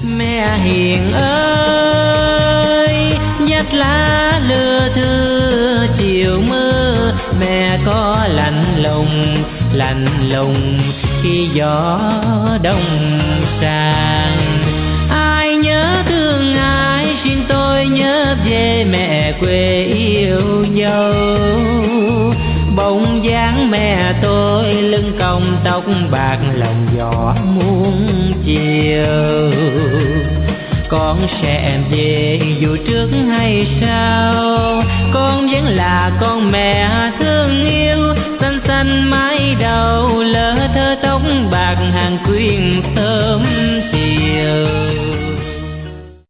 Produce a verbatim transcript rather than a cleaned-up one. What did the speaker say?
Mẹ hiền ơi, dắt lá lưa thưa chiều mưa, mẹ có lạnh lùng lạnh lùng khi gió đông sang. Ai nhớ thương ai, riêng tôi nhớ về mẹ quê yêu dấu. Bóng dáng mẹ tôi lưng cong tóc bạc lòng gió muôn chiều. Con sẽ về dù trước hay sau, con vẫn là con mẹ